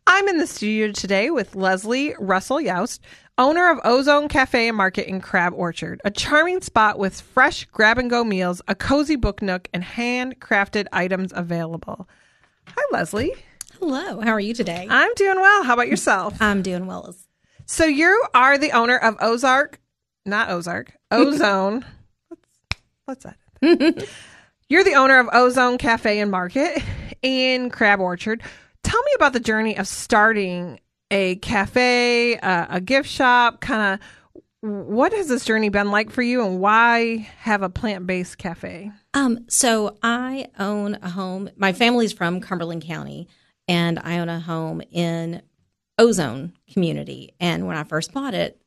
I'm in the studio today with Leslie Russell Youst, owner of Ozone Cafe and Market in Crab Orchard, a charming spot with fresh grab-and-go meals, a cozy book nook, and handcrafted items available. Hi, Leslie. Hello. How are you today? I'm doing well. How about yourself? I'm doing well. So you are the owner of Ozone. What's that? You're the owner of Ozone Cafe and Market in Crab Orchard. Tell me about the journey of starting a cafe, a gift shop. Kind of, what has this journey been like for you, and why have a plant-based cafe? So I own a home. My family's from Cumberland County, and I own a home in Ozone community. And when I first bought it,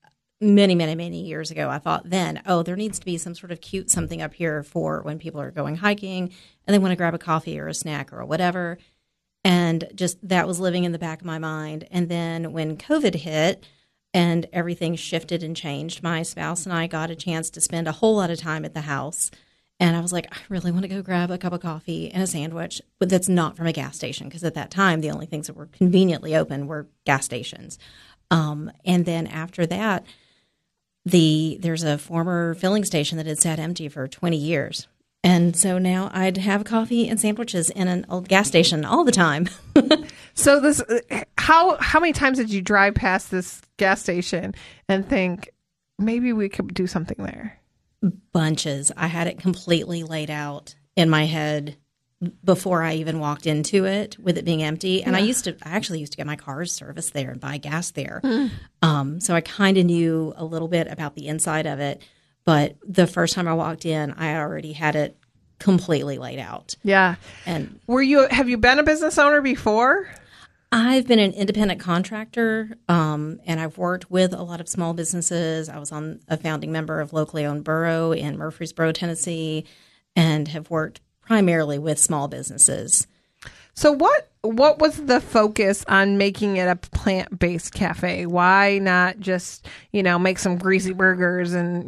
many years ago, I thought then, there needs to be some sort of cute something up here for when people are going hiking and they want to grab a coffee or a snack or whatever. And just that was living in the back of my mind. And then when COVID hit and everything shifted and changed, my spouse and I got a chance to spend a whole lot of time at the house. And I was like, I really want to go grab a cup of coffee and a sandwich, but that's not from a gas station, because at that time, the only things that were conveniently open were gas stations. And then after that, there's a former filling station that had sat empty for 20 years. And so now I'd have coffee and sandwiches in an old gas station all the time. So this, how many times did you drive past this gas station and think, maybe we could do something there? Bunches. I had it completely laid out in my head before I even walked into it, with it being empty. And I actually used to get my cars serviced there and buy gas there. So I kind of knew a little bit about the inside of it. But the first time I walked in, I already had it completely laid out. Yeah. And have you been a business owner before? I've been an independent contractor, and I've worked with a lot of small businesses. I was a founding member of locally owned borough in Murfreesboro, Tennessee, and have worked primarily with small businesses. So what was the focus on making it a plant-based cafe? Why not just, make some greasy burgers and,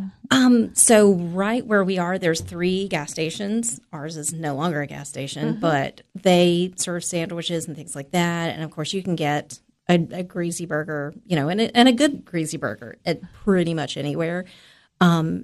So right where we are, there's 3 gas stations. Ours is no longer a gas station, but they serve sandwiches and things like that. And of course, you can get a greasy burger, and a good greasy burger at pretty much anywhere. And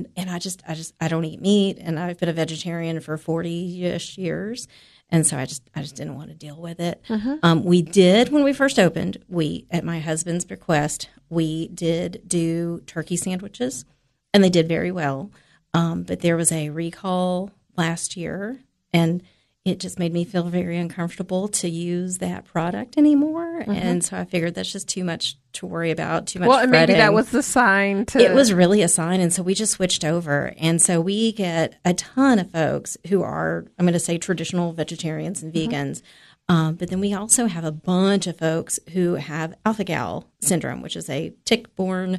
I don't eat meat, and I've been a vegetarian for 40-ish years. And so I just didn't want to deal with it. We did, when we first opened, at my husband's request, we did do turkey sandwiches, and they did very well. But there was a recall last year, and it just made me feel very uncomfortable to use that product anymore. And so I figured that's just too much to worry about, too much and maybe that was the sign to... It was really a sign, and so we just switched over. And so we get a ton of folks who are, I'm going to say, traditional vegetarians and vegans. But then we also have a bunch of folks who have alpha-gal syndrome, which is a tick-borne...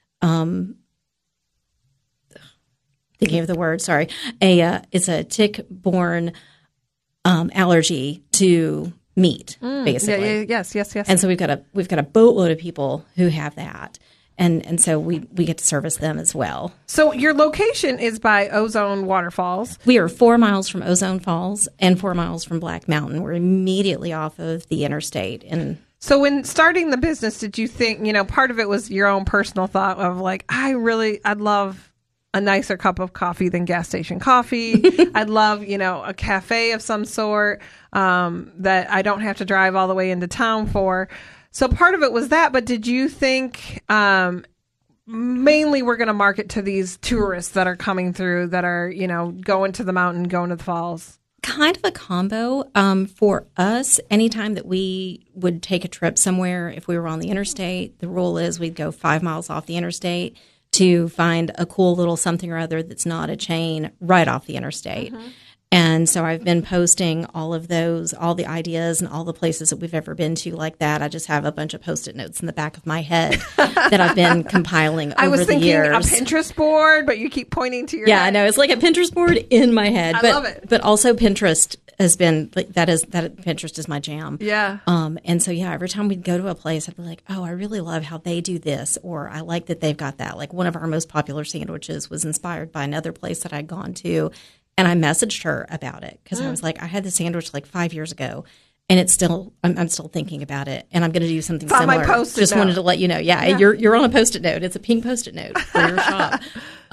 thinking of the word, sorry. It's a tick-borne... allergy to meat, basically. Yes. And so we've got a boatload of people who have that, and so we get to service them as well. So your location is by Ozone Waterfalls. We are 4 miles from Ozone Falls and 4 miles from Black Mountain. We're immediately off of the interstate. And so when starting the business, did you think, part of it was your own personal thought of like, I'd love a nicer cup of coffee than gas station coffee. I'd love, a cafe of some sort that I don't have to drive all the way into town for. So part of it was that, but did you think mainly we're going to market to these tourists that are coming through that are, going to the mountain, going to the falls? Kind of a combo. For us, anytime that we would take a trip somewhere, if we were on the interstate, the rule is we'd go 5 miles off the interstate to find a cool little something or other that's not a chain right off the interstate. And so I've been posting all of those, all the ideas and all the places that we've ever been to like that. I just have a bunch of Post-it notes in the back of my head that I've been compiling over the years. I was thinking a Pinterest board, but you keep pointing to your head. Yeah, I know. It's like a Pinterest board in my head. I love it. But also Pinterest has been, Pinterest is my jam. Yeah. And so, every time we'd go to a place, I'd be like, oh, I really love how they do this, or I like that they've got that. Like one of our most popular sandwiches was inspired by another place that I'd gone to. And I messaged her about it because I was like, I had the sandwich like 5 years ago, And it's still, I'm still thinking about it, and I'm going to do something it's similar. On my Post-it Just note. wanted to let you know. Yeah, you're on a Post-it note. It's a pink Post-it note for your shop.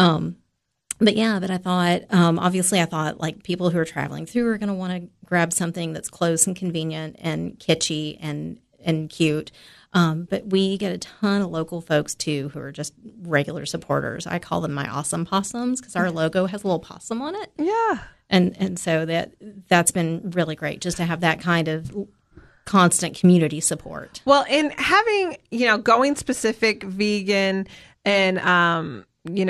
But I thought, obviously, I thought like people who are traveling through are going to want to grab something that's close and convenient and kitschy and cute. But we get a ton of local folks too who are just regular supporters. I call them my awesome possums because our logo has a little possum on it. Yeah. And so that's been really great just to have that kind of constant community support. Well, in having, going specific vegan and,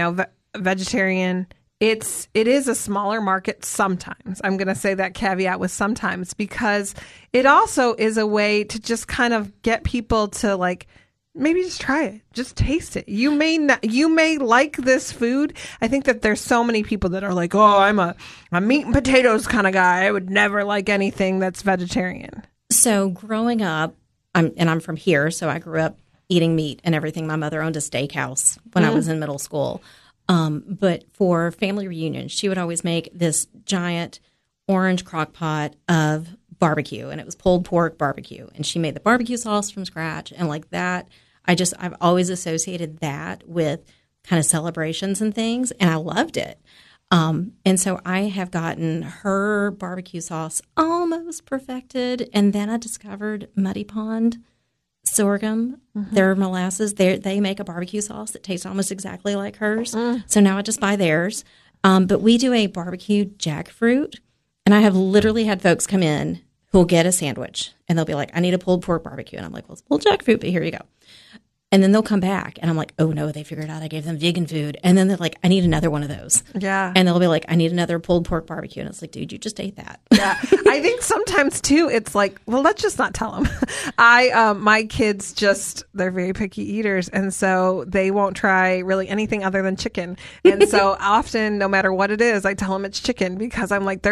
vegetarian, it is a smaller market sometimes. I'm going to say that caveat with sometimes, because it also is a way to just kind of get people to like, maybe just try it. Just taste it. You may like this food. I think that there's so many people that are like, oh, I'm a meat and potatoes kind of guy. I would never like anything that's vegetarian. So growing up, I'm from here, so I grew up eating meat and everything. My mother owned a steakhouse when I was in middle school. But for family reunions, she would always make this giant orange crock pot of barbecue, and it was pulled pork barbecue. And she made the barbecue sauce from scratch, and like that. I've always associated that with kind of celebrations and things, and I loved it. And so I have gotten her barbecue sauce almost perfected, and then I discovered Muddy Pond sorghum, their molasses. They make a barbecue sauce that tastes almost exactly like hers. So now I just buy theirs. But we do a barbecue jackfruit, and I have literally had folks come in who'll get a sandwich, and they'll be like, I need a pulled pork barbecue. And I'm like, well, it's pulled jackfruit, but here you go. And then they'll come back, and I'm like, oh, no, they figured out I gave them vegan food. And then they're like, I need another one of those. Yeah. And they'll be like, I need another pulled pork barbecue. And it's like, dude, you just ate that. Yeah. I think sometimes, too, it's like, well, let's just not tell them. My kids they're very picky eaters. And so they won't try really anything other than chicken. And so often, no matter what it is, I tell them it's chicken, because I'm like, they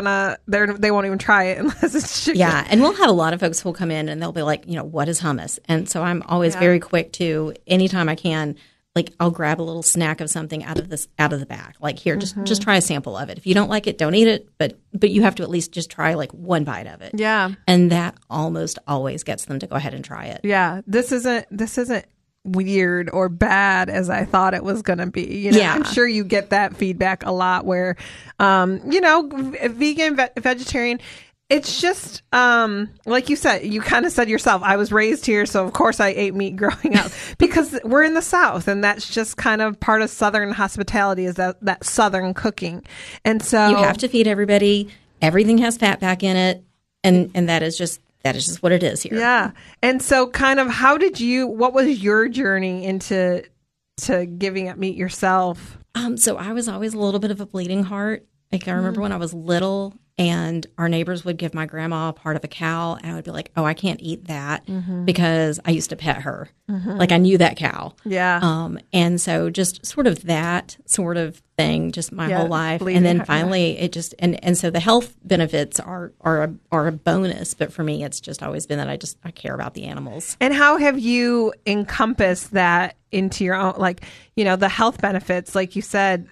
won't even try it unless it's chicken. Yeah. And we'll have a lot of folks who'll come in and they'll be like, what is hummus? And so I'm always very quick to, anytime I can, like I'll grab a little snack of something out of the back. Like here, just try a sample of it. If you don't like it, don't eat it. But you have to at least just try like one bite of it. Yeah. And that almost always gets them to go ahead and try it. Yeah. This isn't weird or bad as I thought it was going to be. I'm sure you get that feedback a lot where, vegan, vegetarian, it's just, like you said, you kind of said yourself, I was raised here, so of course I ate meat growing up, because we're in the South, and that's just kind of part of Southern hospitality, is that Southern cooking. And so you have to feed everybody. Everything has fat back in it. And that is just what it is here. Yeah. And so kind of what was your journey into giving up meat yourself? So I was always a little bit of a bleeding heart. Like I remember when I was little, and our neighbors would give my grandma a part of a cow, and I would be like, oh, I can't eat that because I used to pet her. Like I knew that cow. Yeah. And so just sort of that sort of thing, just my whole life. And then finally it just, and so the health benefits are a bonus. But for me, it's just always been that I care about the animals. And how have you encompassed that into your own, like, the health benefits? Like you said,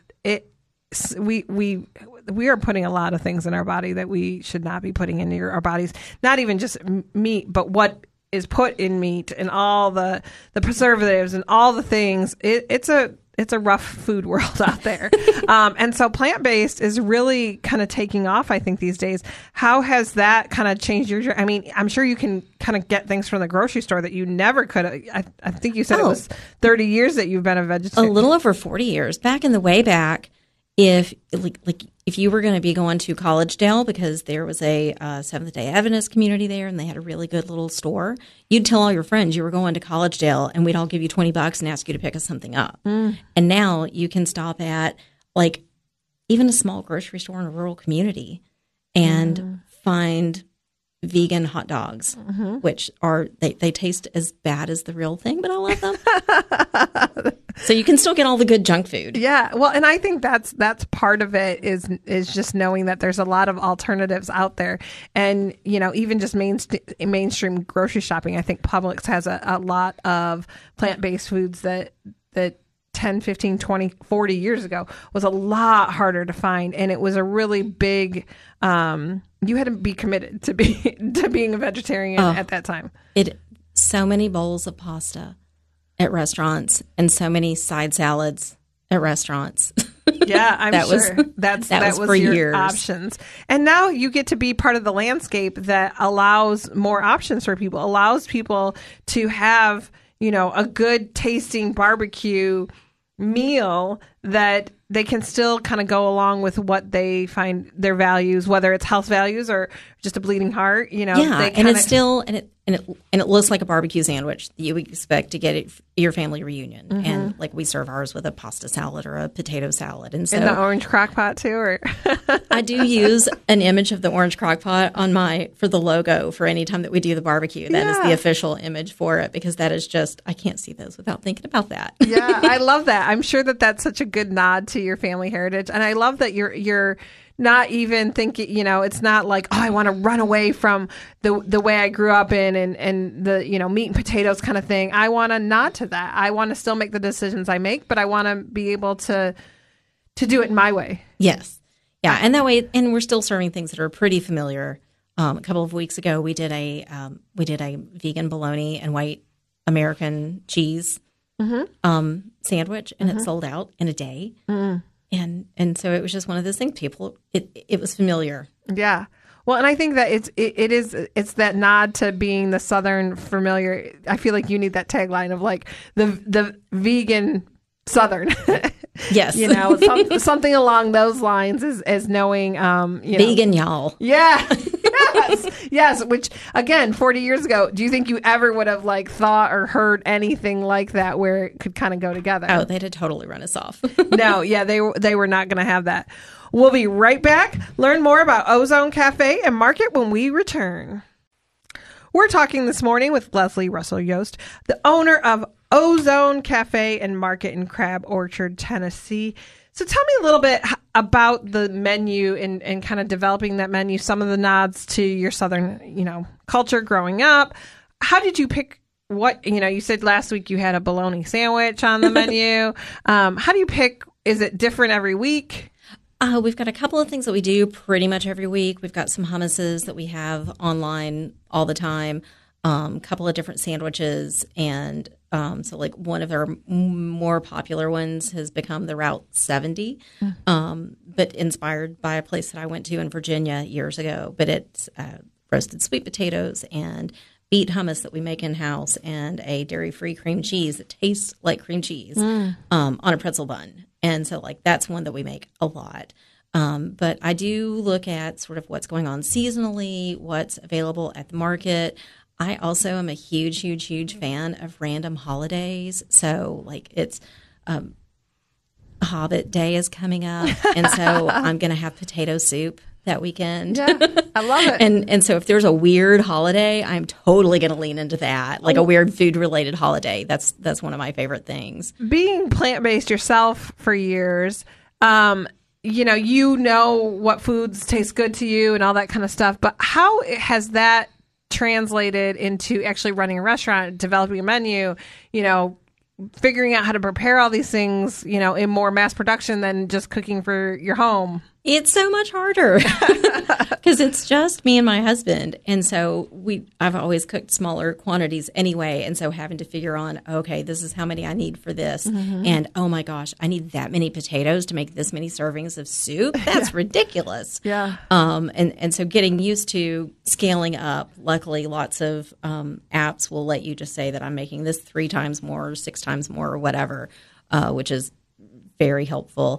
we are putting a lot of things in our body that we should not be putting into our bodies. Not even just meat, but what is put in meat and all the preservatives and all the things. It's a rough food world out there. And so plant-based is really kind of taking off, I think, these days. How has that kind of changed your, I mean, I'm sure you can kind of get things from the grocery store that you never could have. I think you said it was 30 years that you've been a vegetarian. A little over 40 years. Back in the way back, if you were going to be going to Collegedale, because there was a Seventh-day Adventist community there, and they had a really good little store, you'd tell all your friends you were going to Collegedale, and we'd all give you $20 and ask you to pick us something up. And now you can stop at like even a small grocery store in a rural community and find vegan hot dogs, which are they taste as bad as the real thing, but I love them. So you can still get all the good junk food. Yeah. Well, and I think that's part of it is just knowing that there's a lot of alternatives out there. And, even just mainstream grocery shopping, I think Publix has a lot of plant-based foods that 10, 15, 20, 40 years ago was a lot harder to find. And it was a really big, you had to be committed to being a vegetarian at that time. So many bowls of pasta at restaurants and so many side salads at restaurants. Yeah, I'm sure that was for your years. options. And now you get to be part of the landscape that allows more options for people, allows people to have, a good tasting barbecue meal that they can still kind of go along with what they find their values, whether it's health values or just a bleeding heart, Yeah, and it's still and it looks like a barbecue sandwich that you would expect to get at your family reunion. Mm-hmm. And like we serve ours with a pasta salad or a potato salad, and so in the orange crock pot too. Or I do use an image of the orange crock pot for the logo for any time that we do the barbecue. That is the official image for it, because that is just, I can't see those without thinking about that. Yeah, I love that. I'm sure that that's such a good nod to your family heritage, and I love that you're not even thinking, it's not like, oh, I want to run away from the way I grew up in and the, meat and potatoes kind of thing. I want to nod to that. I want to still make the decisions I make, but I want to be able to do it in my way. Yes. Yeah. And that way, and we're still serving things that are pretty familiar. A couple of weeks ago, we did a vegan bologna and white American cheese sandwich, and it sold out in a day. Mm. And so it was just one of those things. It was familiar. Yeah. Well, and I think that it's that nod to being the Southern familiar. I feel like you need that tagline of like the vegan Southern. Yes. Something along those lines as knowing, vegan y'all. Yeah. Yes. Which again, 40 years ago, do you think you ever would have thought or heard anything like that where it could kind of go together? Oh, they'd have totally run us off. No. Yeah. They were not going to have that. We'll be right back. Learn more about Ozone Cafe and Market when we return. We're talking this morning with Leslie Russell Yost, the owner of Ozone Cafe and Market in Crab Orchard, Tennessee. So tell me a little bit about the menu and kind of developing that menu, some of the nods to your Southern, culture growing up. How did you pick what, you said last week you had a bologna sandwich on the menu. How do you pick? Is it different every week? We've got a couple of things that we do pretty much every week. We've got some hummuses that we have online all the time, a couple of different sandwiches, and so one of our more popular ones has become the Route 70, but inspired by a place that I went to in Virginia years ago. But it's roasted sweet potatoes and beet hummus that we make in-house and a dairy-free cream cheese that tastes like cream cheese on a pretzel bun. And so that's one that we make a lot. But I do look at sort of what's going on seasonally, what's available at the market. I also am a huge, huge, huge fan of random holidays. So it's Hobbit Day is coming up. And so I'm going to have potato soup that weekend. Yeah, I love it. And so if there's a weird holiday, I'm totally going to lean into that, a weird food-related holiday. That's one of my favorite things. Being plant-based yourself for years, you know what foods taste good to you and all that kind of stuff. But how has that translated into actually running a restaurant, developing a menu, figuring out how to prepare all these things, in more mass production than just cooking for your home? It's so much harder because it's just me and my husband. And so I've always cooked smaller quantities anyway. And so having to figure on, okay, this is how many I need for this. Mm-hmm. And oh my gosh, I need that many potatoes to make this many servings of soup. That's ridiculous. Yeah. And so getting used to scaling up, luckily lots of apps will let you just say that I'm making this 3 times more or 6 times more or whatever, which is very helpful.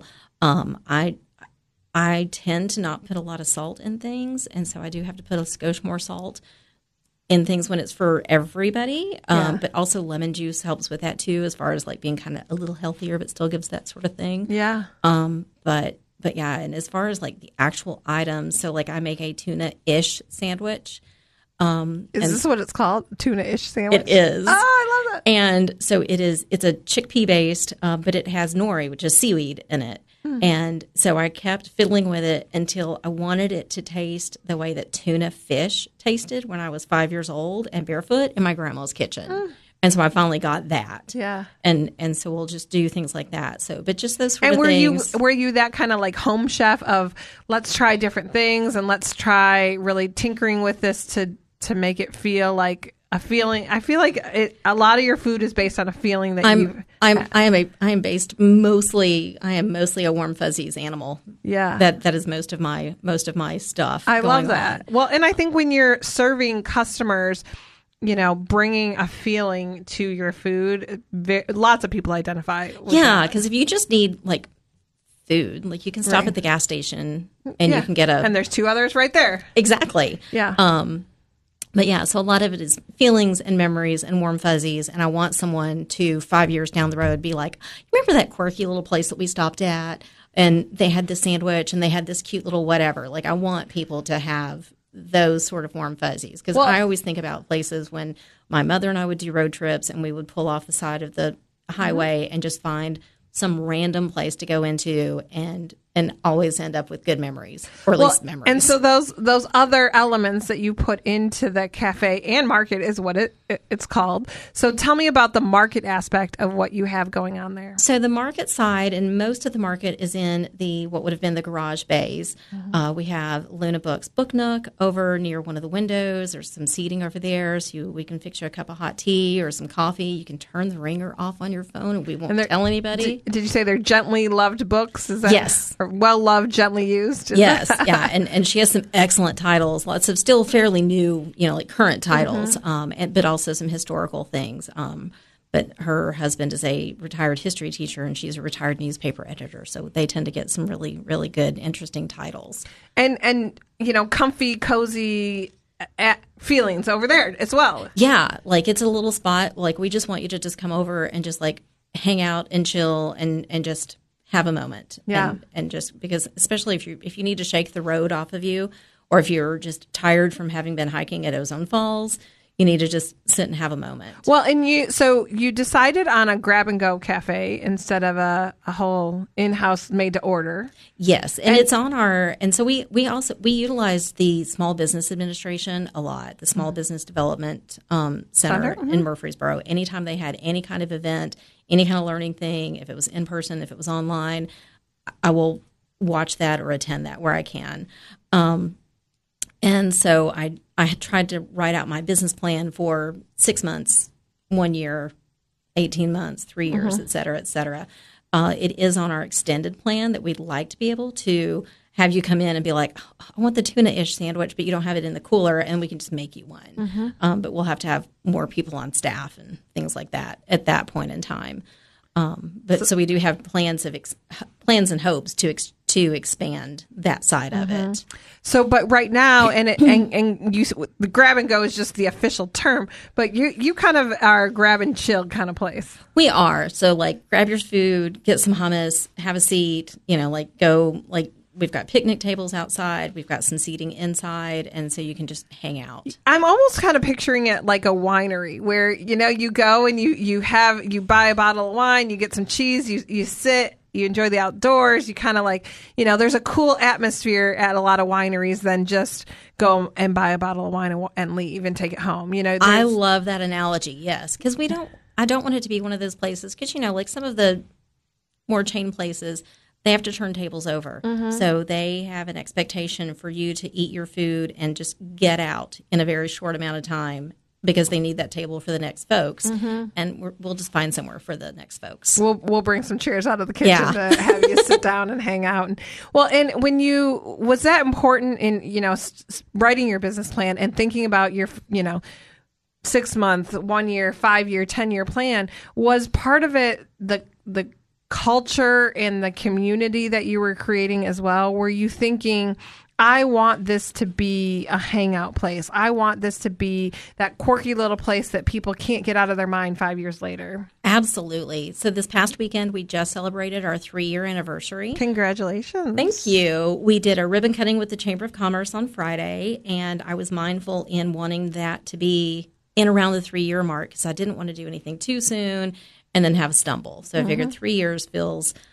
I tend to not put a lot of salt in things, and so I do have to put a skosh more salt in things when it's for everybody. But also lemon juice helps with that too, as far as being kind of a little healthier, but still gives that sort of thing. Yeah. But yeah, and as far as the actual items, so I make a tuna-ish sandwich. Is this what it's called? Tuna-ish sandwich? It is. Oh, I love that. And so it's a chickpea based, but it has nori, which is seaweed, in it. And so I kept fiddling with it until I wanted it to taste the way that tuna fish tasted when I was 5 years old and barefoot in my grandma's kitchen. And so I finally got that. Yeah. And so we'll just do things like that. So, but just those sort and of things. Were you that kind of like home chef of let's try different things and let's try really tinkering with this to make it feel like a feeling? I feel like a lot of your food is based on a feeling that I am mostly a warm fuzzies animal. Yeah. That is most of my stuff. I love going that. on. Well, and I think when you're serving customers, bringing a feeling to your food, lots of people identify with that. Because if you just need like food, like you can stop at the gas station and you can get and there's two others right there. Exactly. Yeah. But yeah, so a lot of it is feelings and memories and warm fuzzies. And I want someone to 5 years down the road be like, remember that quirky little place that we stopped at and they had this sandwich and they had this cute little whatever. Like I want people to have those sort of warm fuzzies. Because I always think about places when my mother and I would do road trips and we would pull off the side of the highway and just find some random place to go into and always end up with good memories, or at least memories. And so those other elements that you put into the cafe and market is what it's called. So tell me about the market aspect of what you have going on there. So the market side, and most of the market is in what would have been the garage bays. Mm-hmm. We have Luna Books Book Nook over near one of the windows. There's some seating over there, so we can fix you a cup of hot tea or some coffee. You can turn the ringer off on your phone, and we won't tell anybody. Did you say they're gently loved books? Is that yes? Well loved, gently used. Yes, yeah, and she has some excellent titles. Lots of still fairly new, like current titles, but also some historical things. But her husband is a retired history teacher, and she's a retired newspaper editor, so they tend to get some really, really good, interesting titles. And comfy, cozy feelings over there as well. Yeah, like it's a little spot. Like we just want you to just come over and just like hang out and chill and just have a moment. Yeah. And just because, especially if you need to shake the road off of you, or if you're just tired from having been hiking at Ozone Falls, you need to just sit and have a moment. Well, and you decided on a grab and go cafe instead of a whole in-house made to order. Yes, and it's on and so we utilize the Small Business Administration a lot, the Small Business Development Center in Murfreesboro. Anytime they had any kind of event, any kind of learning thing, if it was in person, if it was online, I will watch that or attend that where I can. And so I had tried to write out my business plan for 6 months, 1 year, 18 months, 3 years, et cetera, et cetera. It is on our extended plan that we'd like to be able to have you come in and be like, oh, I want the tuna-ish sandwich, but you don't have it in the cooler, and we can just make you one. But we'll have to have more people on staff and things like that at that point in time. So we do have plans and hopes to expand that side of it. So, but right now, and the grab and go is just the official term, but you kind of are a grab and chill kind of place. We are. So, like, grab your food, get some hummus, have a seat. We've got picnic tables outside. We've got some seating inside, and so you can just hang out. I'm almost kind of picturing it like a winery where, you go and you buy a bottle of wine, you get some cheese, you sit, you enjoy the outdoors. You kind of like, there's a cool atmosphere at a lot of wineries than just go and buy a bottle of wine and leave and take it home. I love that analogy. Yes. Because I don't want it to be one of those places because, like some of the more chain places, they have to turn tables over. So they have an expectation for you to eat your food and just get out in a very short amount of time because they need that table for the next folks. And we'll just find somewhere for the next folks. We'll bring some chairs out of the kitchen to have you sit down and hang out. And was that important in, writing your business plan and thinking about your, 6 month, 1 year, 5 year, 10-year plan? Was part of it the culture and the community that you were creating as well? Were you thinking, I want this to be a hangout place. I want this to be that quirky little place that people can't get out of their mind 5 years later? Absolutely. So this past weekend, we just celebrated our 3-year anniversary. Congratulations. Thank you. We did a ribbon cutting with the Chamber of Commerce on Friday, and I was mindful in wanting that to be in around the 3-year mark because I didn't want to do anything too soon and then have a stumble. So I figured 3 years feels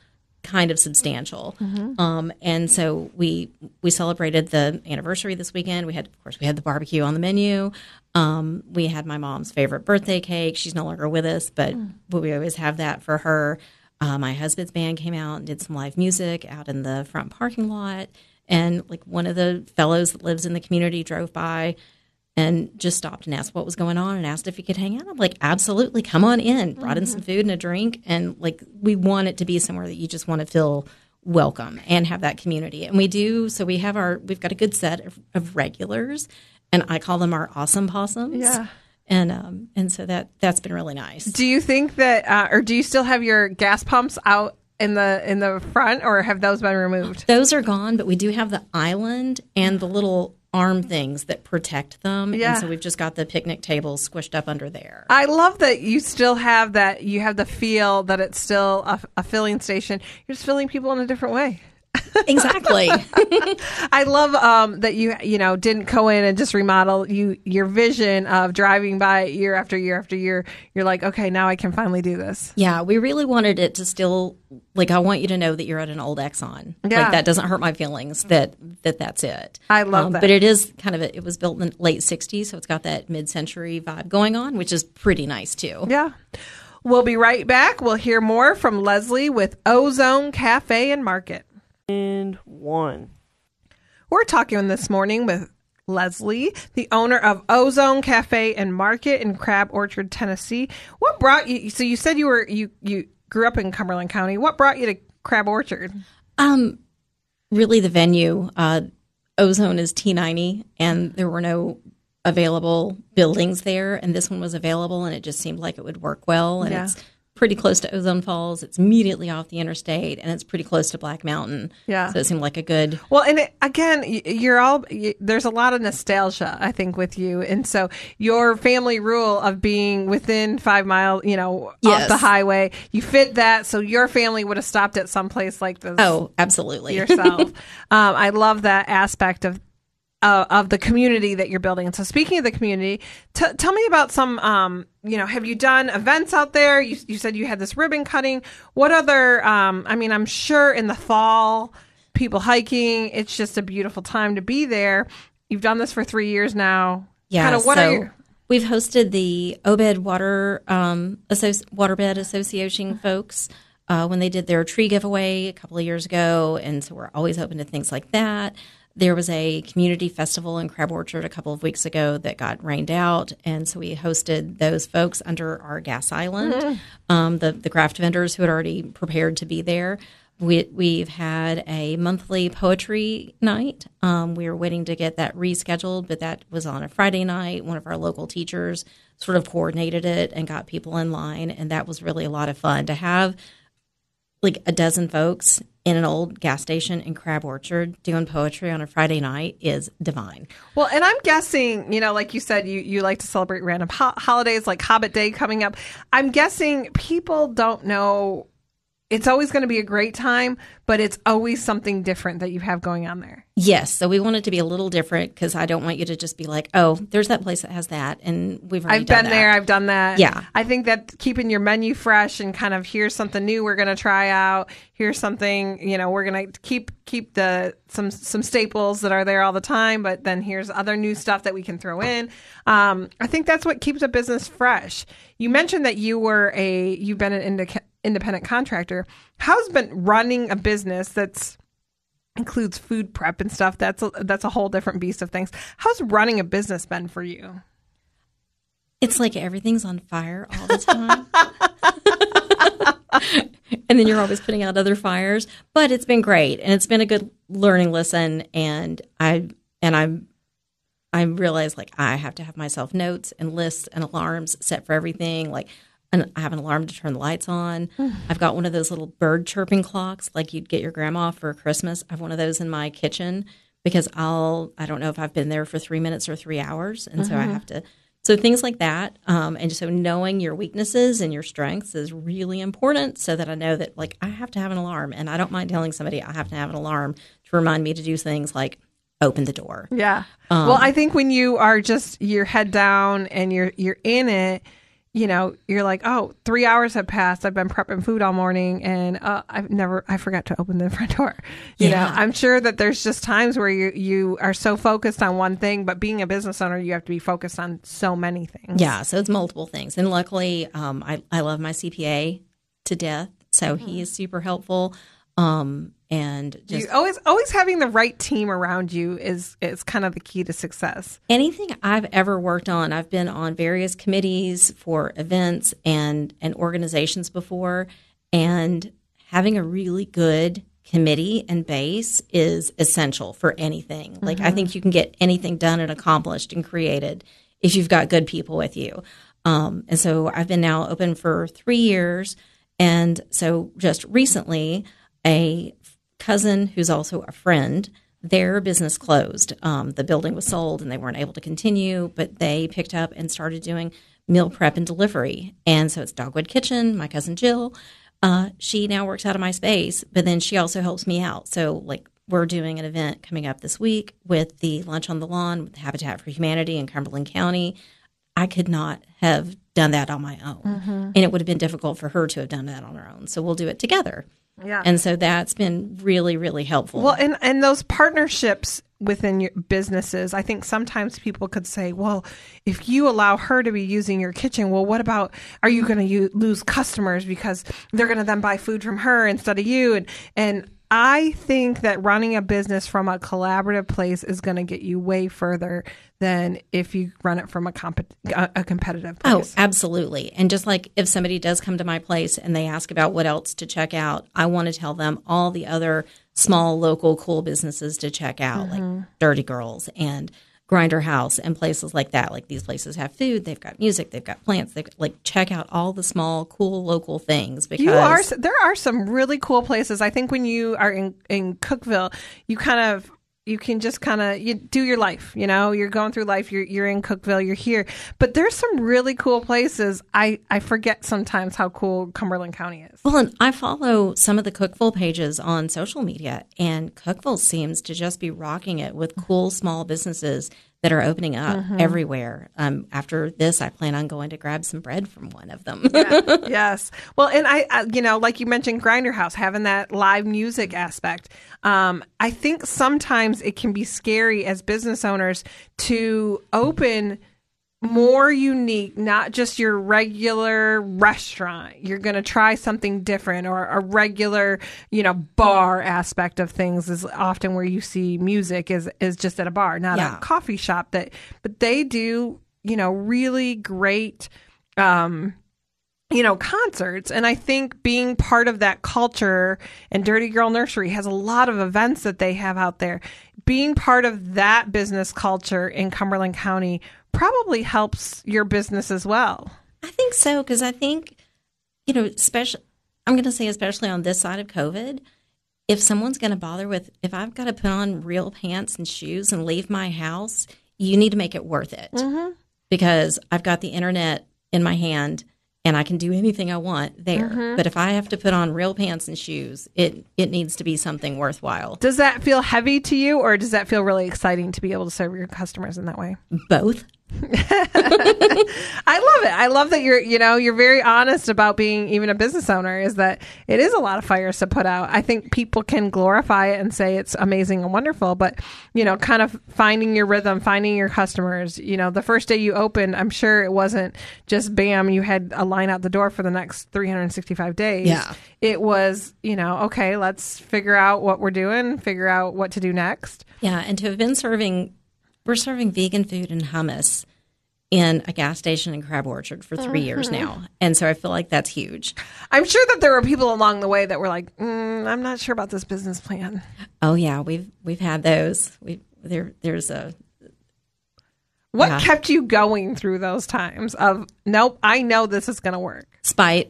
kind of substantial. And so we celebrated the anniversary this weekend. We had the barbecue on the menu. We had my mom's favorite birthday cake. She's no longer with us, but we always have that for her. My husband's band came out and did some live music out in the front parking lot. And like one of the fellows that lives in the community drove by and just stopped and asked what was going on and asked if he could hang out. I'm like, absolutely, come on in. Brought in some food and a drink. And like, we want it to be somewhere that you just want to feel welcome and have that community. And we do. So we've got a good set of regulars, and I call them our awesome possums. Yeah. And so that's been really nice. Do you think that, or do you still have your gas pumps out in the front, or have those been removed? Those are gone, but we do have the island and the little arm things that protect them. Yeah. And so we've just got the picnic tables squished up under there. I love that you still have that. You have the feel that it's still a filling station. You're just filling people in a different way. Exactly. I love that you didn't go in and just remodel. Your vision of driving by year after year after year. You're like, okay, now I can finally do this. Yeah, we really wanted it to still, like, I want you to know that you're at an old Exxon. Yeah. Like, that doesn't hurt my feelings that's it. I love that. But it is kind of it was built in the late 60s, so it's got that mid-century vibe going on, which is pretty nice too. Yeah. We'll be right back. We'll hear more from Leslie with Ozone Cafe and Market. And one. We're talking this morning with Leslie, the owner of Ozone Cafe and Market in Crab Orchard, Tennessee. What brought you? So you said you grew up in Cumberland County. What brought you to Crab Orchard? Really, the venue. Ozone is T90, and there were no available buildings there, and this one was available, and it just seemed like it would work well. And it's pretty close to Ozone Falls. It's immediately off the interstate, and it's pretty close to Black Mountain. Yeah. So it seemed like a good... Well, and there's a lot of nostalgia, I think, with you. And so your family rule of being within 5 miles, off the highway, you fit that. So your family would have stopped at some place like this. Oh, absolutely. Yourself. I love that aspect of the community that you're building. And so speaking of the community, tell me about some, have you done events out there? You said you had this ribbon cutting. What other, I'm sure in the fall, people hiking, it's just a beautiful time to be there. You've done this for 3 years now. Yeah. We've hosted the Obed Waterbed Association folks when they did their tree giveaway a couple of years ago. And so we're always open to things like that. There was a community festival in Crab Orchard a couple of weeks ago that got rained out, and so we hosted those folks under our gas island, the craft vendors who had already prepared to be there. We've had a monthly poetry night. We were waiting to get that rescheduled, but that was on a Friday night. One of our local teachers sort of coordinated it and got people in line, and that was really a lot of fun to have like a dozen folks in an old gas station in Crab Orchard doing poetry on a Friday night is divine. Well, and I'm guessing, like you said, you like to celebrate random holidays like Hobbit Day coming up. I'm guessing people don't know. It's always going to be a great time, but it's always something different that you have going on there. Yes. So we want it to be a little different because I don't want you to just be like, oh, there's that place that has that. And I've been there. I've done that. Yeah. I think that keeping your menu fresh and kind of here's something new we're going to try out. Here's something, we're going to keep some staples that are there all the time, but then here's other new stuff that we can throw in. I think that's what keeps a business fresh. You mentioned that you've been an independent contractor. How's been running a business that's includes food prep and stuff? That's a whole different beast of things. How's running a business been for you? It's like everything's on fire all the time. And then you're always putting out other fires, but it's been great and it's been a good learning lesson. And I realized like I have to have myself notes and lists and alarms set for everything. And I have an alarm to turn the lights on. I've got one of those little bird chirping clocks like you'd get your grandma for Christmas. I have one of those in my kitchen because I don't know if I've been there for 3 minutes or 3 hours. And so I have to, so things like that. And so knowing your weaknesses and your strengths is really important so that I know that like I have to have an alarm. And I don't mind telling somebody I have to have an alarm to remind me to do things like open the door. Yeah. Well, I think when you are just your head down and you're in it, you're like, oh, 3 hours have passed. I've been prepping food all morning and I forgot to open the front door. You know, I'm sure that there's just times where you are so focused on one thing, but being a business owner, you have to be focused on so many things. Yeah. So it's multiple things. And luckily, I love my CPA to death. So he is super helpful. And just always having the right team around you is kind of the key to success. Anything I've ever worked on, I've been on various committees for events and organizations before, and having a really good committee and base is essential for anything. Like I think you can get anything done and accomplished and created if you've got good people with you. And so I've been now open for 3 years. And so just recently, a cousin who's also a friend, their business closed. The building was sold and they weren't able to continue, but they picked up and started doing meal prep and delivery. And so it's Dogwood Kitchen. My cousin Jill, she now works out of my space, but then she also helps me out. So like we're doing an event coming up this week with the Lunch on the Lawn with Habitat for Humanity in Cumberland County. I could not have done that on my own. And it would have been difficult for her to have done that on her own. So we'll do it together. Yeah. And so that's been really, really helpful. Well, and those partnerships within your businesses, I think sometimes people could say, well, if you allow her to be using your kitchen, well, what about, are you going to lose customers because they're going to then buy food from her instead of you? And I think that running a business from a collaborative place is going to get you way further than if you run it from a competitive place. Oh, absolutely. And just like if somebody does come to my place and they ask about what else to check out, I want to tell them all the other small, local, cool businesses to check out, like Dirty Girls and Grinder House and places like that. Like these places have food, they've got music, they've got plants. They've like check out all the small, cool local things because there are some really cool places. I think when you are in Cookeville, you can just you do your life. You know, you're going through life. You're in Cookeville. You're here, but there's some really cool places. I forget sometimes how cool Cumberland County is. Well, and I follow some of the Cookeville pages on social media, and Cookeville seems to just be rocking it with cool small businesses that are opening up everywhere. After this, I plan on going to grab some bread from one of them. Yes. Well, and I like you mentioned Grinder House, having that live music aspect. I think sometimes it can be scary as business owners to open more unique, not just your regular restaurant. You're going to try something different, or a regular, bar aspect of things is often where you see music is just at a bar, not a coffee shop. But they do, really great, concerts. And I think being part of that culture, and Dirty Girl Nursery has a lot of events that they have out there. Being part of that business culture in Cumberland County probably helps your business as well. I think so, because I think, especially on this side of COVID, if someone's going to bother with, if I've got to put on real pants and shoes and leave my house, you need to make it worth it. Because I've got the internet in my hand and I can do anything I want there. But if I have to put on real pants and shoes, it needs to be something worthwhile. Does that feel heavy to you, or does that feel really exciting to be able to serve your customers in that way? Both. I love it. I love that you're very honest about being even a business owner, is that it is a lot of fires to put out. I think people can glorify it and say it's amazing and wonderful, but kind of finding your rhythm, finding your customers. The first day you opened, I'm sure it wasn't just bam, you had a line out the door for the next 365 days. Yeah. It was, okay, let's figure out what we're doing, figure out what to do next. Yeah. And to have been we're serving vegan food and hummus in a gas station in Crab Orchard for 3 years now. And so I feel like that's huge. I'm sure that there were people along the way that were like, I'm not sure about this business plan. Oh yeah, we've had those. There's a What kept you going through those times of, nope, I know this is going to work? Spite.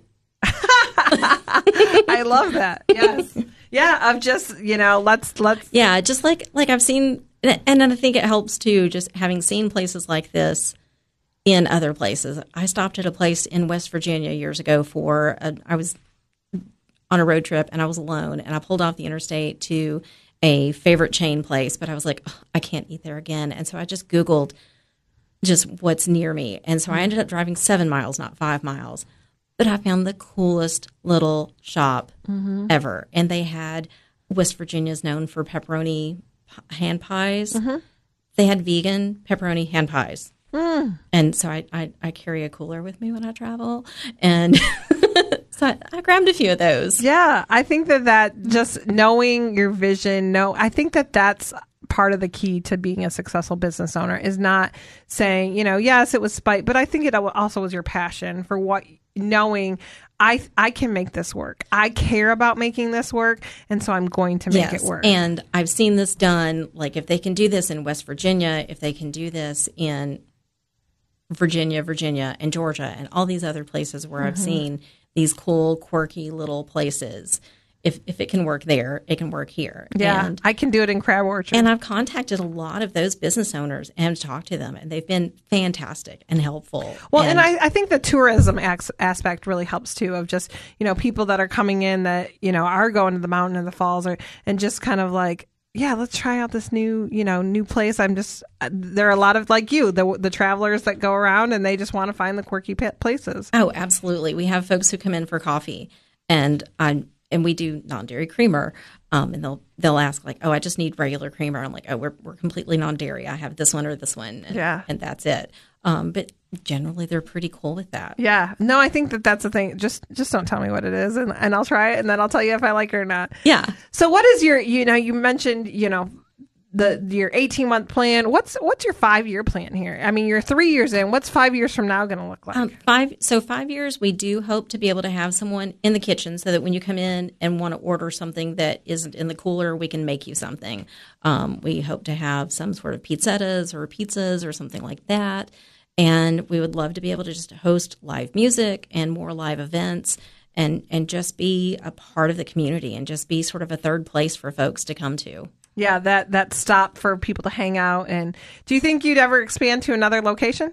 I love that. Yes. Yeah, of just, let's. Yeah, just like I've seen, and I think it helps too, just having seen places like this in other places. I stopped at a place in West Virginia years ago I was on a road trip and I was alone, and I pulled off the interstate to a favorite chain place, but I was like, I can't eat there again. And so I just Googled just what's near me. And so I ended up driving 7 miles, not 5 miles. But I found the coolest little shop ever. And they had, West Virginia's known for pepperoni hand pies. They had vegan pepperoni hand pies. And so I carry a cooler with me when I travel. And so I grabbed a few of those. Yeah, I think that just knowing your vision, I think that's part of the key to being a successful business owner is not saying, yes, it was spite, but I think it also was your passion for what, knowing I can make this work. I care about making this work, and so I'm going to make it work. And I've seen this done, like if they can do this in West Virginia, if they can do this in Virginia, and Georgia, and all these other places where I've seen these cool, quirky little places. If it can work there, it can work here. Yeah, and I can do it in Crab Orchard. And I've contacted a lot of those business owners and talked to them, and they've been fantastic and helpful. Well, and I think the tourism aspect really helps too, of just, people that are coming in that, are going to the mountain and the falls, and just kind of like, yeah, let's try out this new place. There are a lot of, like you, the travelers that go around and they just want to find the quirky places. Oh, absolutely. We have folks who come in for coffee, and we do non-dairy creamer, and they'll ask like, oh, I just need regular creamer. I'm like, oh, we're completely non-dairy. I have this one or this one, and that's it. But generally, they're pretty cool with that. Yeah, no, I think that's the thing. Just don't tell me what it is, and I'll try it, and then I'll tell you if I like it or not. Yeah. So, what is your? You mentioned your 18-month plan. What's your 5-year plan here? I mean, you're 3 years in. What's 5 years from now going to look like? 5 years, we do hope to be able to have someone in the kitchen so that when you come in and want to order something that isn't in the cooler, we can make you something. We hope to have some sort of pizzas or something like that. And we would love to be able to just host live music and more live events and just be a part of the community and just be sort of a third place for folks to come to. Yeah, that stop for people to hang out. And do you think you'd ever expand to another location?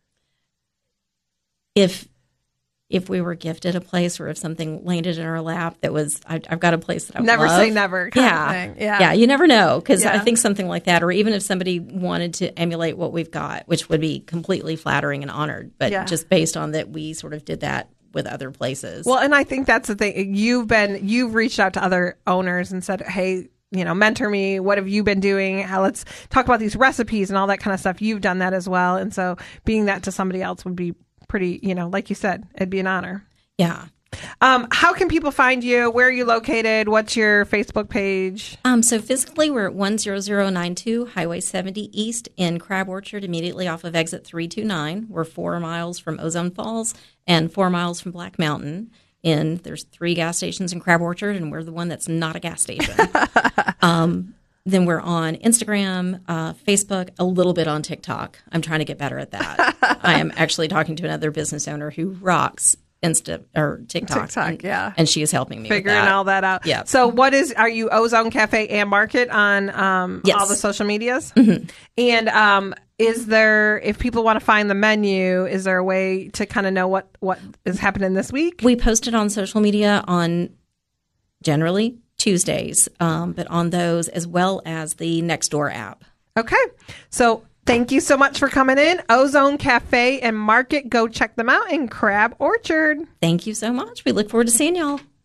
If we were gifted a place, or if something landed in our lap that was, I've got a place that I would never love. say never. Kind of thing. Yeah, you never know, because I think something like that, or even if somebody wanted to emulate what we've got, which would be completely flattering and honored, but just based on that, we sort of did that with other places. Well, and I think that's the thing. You've reached out to other owners and said, hey, mentor me. What have you been doing? Let's talk about these recipes and all that kind of stuff. You've done that as well. And so being that to somebody else would be pretty, like you said, it'd be an honor. Yeah. How can people find you? Where are you located? What's your Facebook page? So physically, we're at 10092 Highway 70 East in Crab Orchard, immediately off of exit 329. We're 4 miles from Ozone Falls and 4 miles from Black Mountain. There's 3 gas stations in Crab Orchard, and we're the one that's not a gas station. Then we're on Instagram, Facebook, a little bit on TikTok. I'm trying to get better at that. I am actually talking to another business owner who rocks TikTok, and she is helping me figuring all that out. Yeah. So, are you Ozone Cafe and Market on all the social medias? Mm-hmm. And is there, if people want to find the menu, is there a way to kind of know what is happening this week? We post it on social media on generally Tuesdays, but on those as well as the Nextdoor app. Okay. So thank you so much for coming in. Ozone Cafe and Market. Go check them out in Crab Orchard. Thank you so much. We look forward to seeing y'all.